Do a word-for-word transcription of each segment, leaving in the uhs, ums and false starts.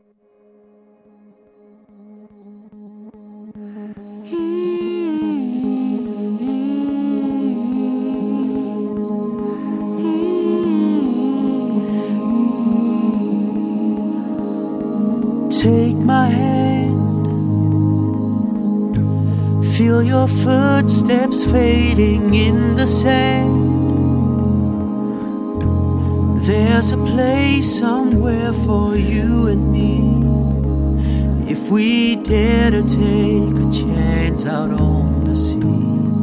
Take my hand, feel your footsteps fading in the sand. There's a place somewhere for you and me, if we dare to take a chance out on the sea.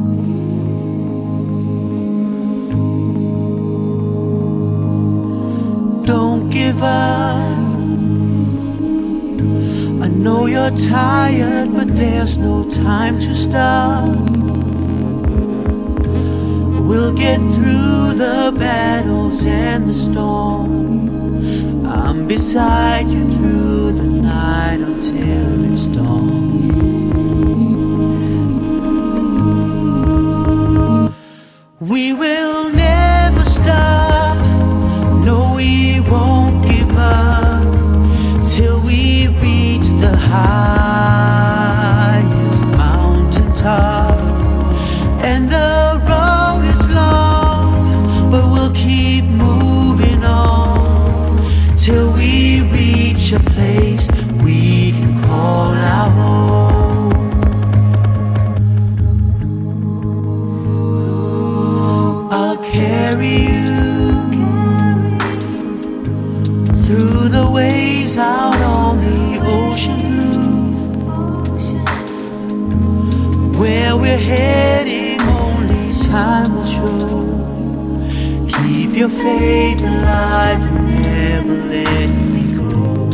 Don't give up. I know you're tired, but there's no time to stop. We'll get through the battles and the storm. I'm beside you through the night until it's dawn. We will never stop. No, we won't give up till we reach the highest mountain top. And the road is long, but we'll keep moving on till we reach a place we can call our home. I'll carry you through the waves out on the ocean blue. Where we're heading only time will show. Keep your faith alive and never let me go.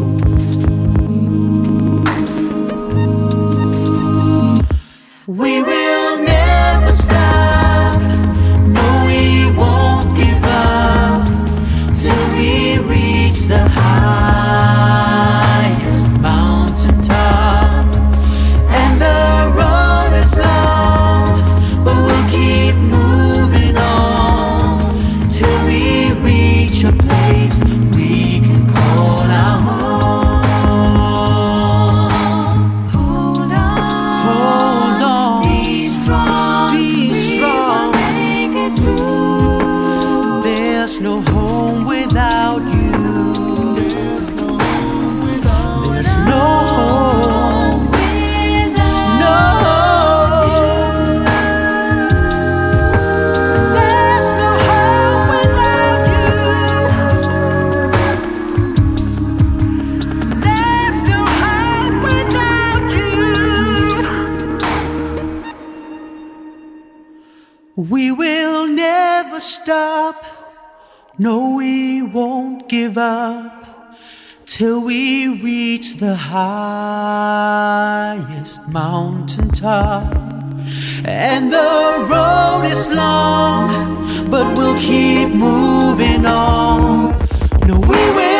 We will never stop. No, we won't give up till we reach the highest mountain top. And the road is long, but we'll keep moving on till we reach a place we can call our home. Hold on, hold on, be strong, be strong. We'll make it through. There's no home without you. There's no home without you. There's no home without no. There's no home without you. There's no home without you. We will never stop. No, we won't give up till we reach the highest mountain top. And the road is long, but we'll keep moving on. No, we will